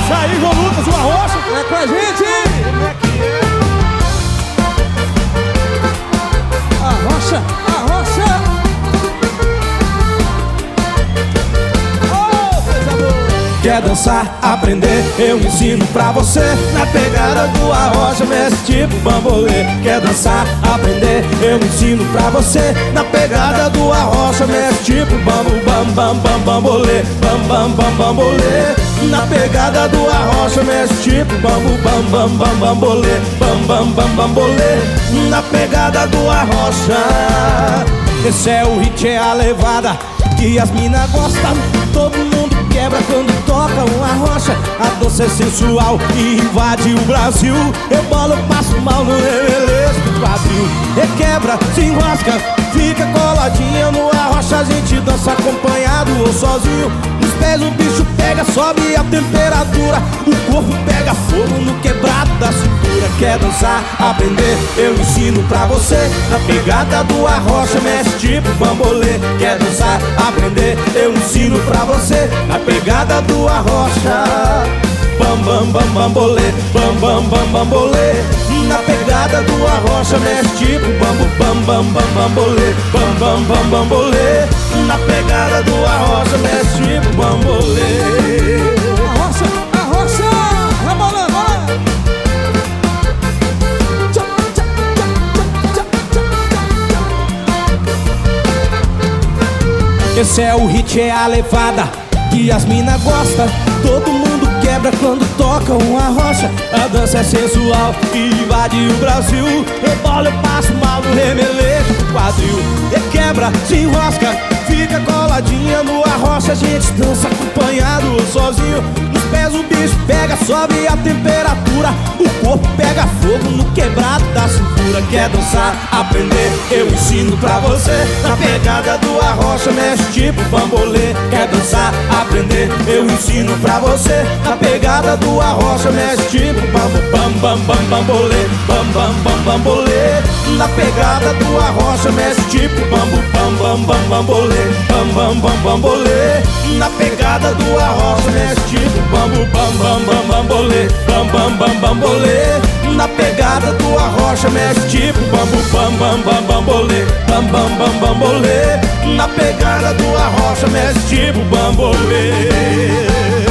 Isso aí, João Lucas, o Arrocha. É com a gente! Como é que é? Arrocha, arrocha! Oh, coisa boa! Quer dançar, aprender, eu ensino pra você. Na pegada do Arrocha, mestre tipo bambolê. Quer dançar, aprender, eu ensino pra você. Na pegada do Arrocha, mestre tipo bambolê. Bambolê. Na pegada do Arrocha, mestre tipo bambolê. Bambolê. Na pegada do Arrocha. Esse é o hit, é a levada que as mina gostam. Todo mundo quebra quando toca um Arrocha. A dança é sensual e invade o Brasil. Eu bolo, passo mal no remeleixo do quadril. Requebra, se enrosca, fica coladinha no Arrocha. A gente dança acompanhado ou sozinho. Nos pés o bicho pega, sobe a temperatura. O corpo pega fogo no quebrado da cintura. Quer dançar, aprender, eu ensino pra você. Na pegada do Arrocha, mestre tipo bambolê. Quer dançar, aprender, eu ensino pra você. Na pegada do Arrocha, bambolê. Na pegada do Arrocha, mestre tipo bambolê. Na pegada do Arrocha, mestre tipo bambolê. Arrocha, arrocha! Rebolando, bora! Esse é o hit, é a levada que as mina gostam. Todo mundo quebra quando toca um Arrocha. A dança é sensual e invade o Brasil. Rebola, eu passo mal no remeleixo do quadril. Requebra, se enrosca, fica coladinha no Arrocha. A gente dança acompanhado ou sozinho. Nos pés o bicho pega, sobe a temperatura. O corpo pega fogo no quebrado da cintura. Quer dançar, aprender, eu ensino pra você. Na pegada do Arrocha, mestre tipo bambolê. Quer dançar, aprender, eu ensino pra você. Na pegada do Arrocha, mestre tipo bambolê. Na pegada do Arrocha, mestre tipo bambolê. Na pegada do Arrocha, mestre tipo bambolê. Na pegada do Arrocha, mestre tipo bambolê. Na pegada do Arrocha, mestre tipo bambolê.